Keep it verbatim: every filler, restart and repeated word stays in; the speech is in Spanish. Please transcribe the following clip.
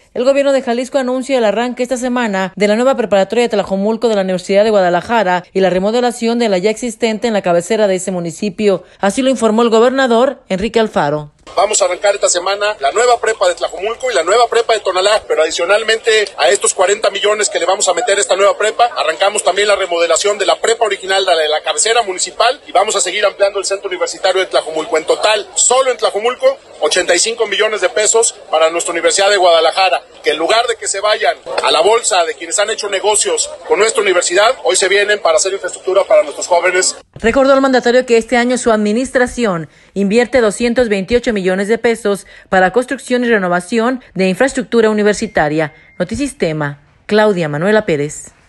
El gobierno de Jalisco anuncia el arranque esta semana de la nueva preparatoria de Tlajomulco de la Universidad de Guadalajara y la remodelación de la ya existente en la cabecera de ese municipio. Así lo informó el gobernador Enrique Alfaro. Vamos a arrancar esta semana la nueva prepa de Tlajomulco y la nueva prepa de Tonalá, pero adicionalmente a estos cuarenta millones que le vamos a meter a esta nueva prepa, arrancamos también la remodelación de la prepa original de la cabecera municipal y vamos a seguir ampliando el centro universitario de Tlajomulco. En total, solo en Tlajomulco, ochenta y cinco millones de pesos para nuestra Universidad de Guadalajara, que en lugar de que se vayan a la bolsa de quienes han hecho negocios con nuestra universidad, hoy se vienen para hacer infraestructura para nuestros jóvenes. Recordó el mandatario que este año su administración invierte doscientos veintiocho millones de pesos para construcción y renovación de infraestructura universitaria. Notisistema, Claudia Manuela Pérez.